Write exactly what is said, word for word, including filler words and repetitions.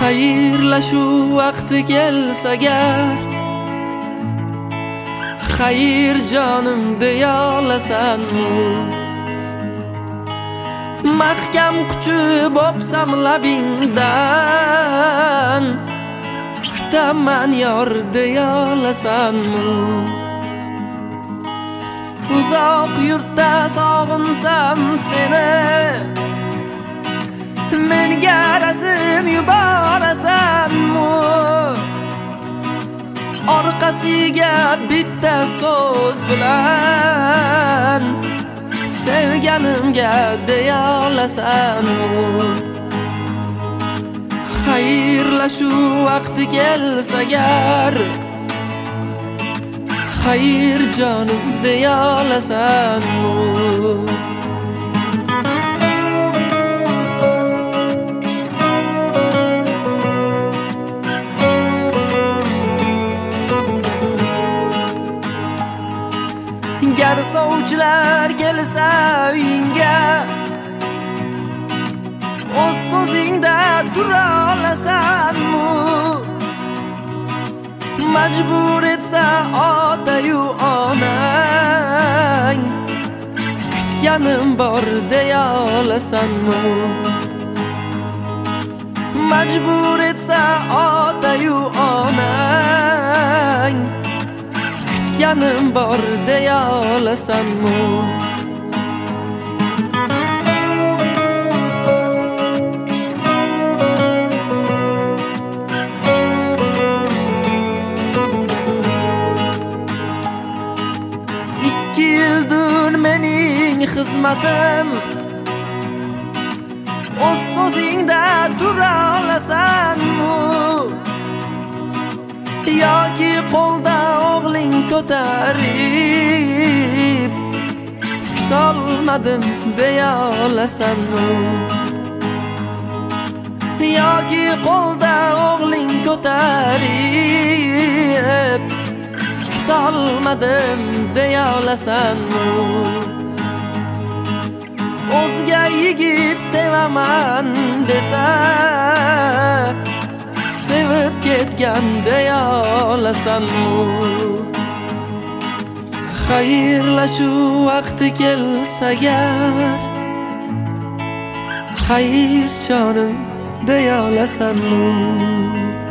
Xayrlashuv vaqti kelsa agar, xayr jonim deya olasanmi? Mahkam quchib o'psam labingdan, kutaman yor deya olasanmi? Uzoq yurtda sog'insam seni, menga razm yuborasanmi? Orqasiga bitta so'z bilan sevganimga deya olasanmi? Xayrlashuv vaqti kelsa agar, xayr jonim deya olasanmi? Gar sovchilar kelsa uyingga, o'z so'zingda tura olasanmi? Majbur etsa ota-yu onang, kutganim bor deya olasanmi? Majbur etsa ota-yu onang, kutganim bor deya olasanmi? Ikki yildir mening xizmatim, o'z so'zingda tura olasanmi? Yoki qo'lda o'g'ling ko'tarib, kutolmadim deya olasanmi? Yoki qo'lda o'g'ling ko'tarib, kutolmadim deya olasanmi? O'zga yigit sevaman desa, sevib ketgan deya olasanmi? Xayrlashuv vaqti kelsa agar, xayr jonim deya olasanmi?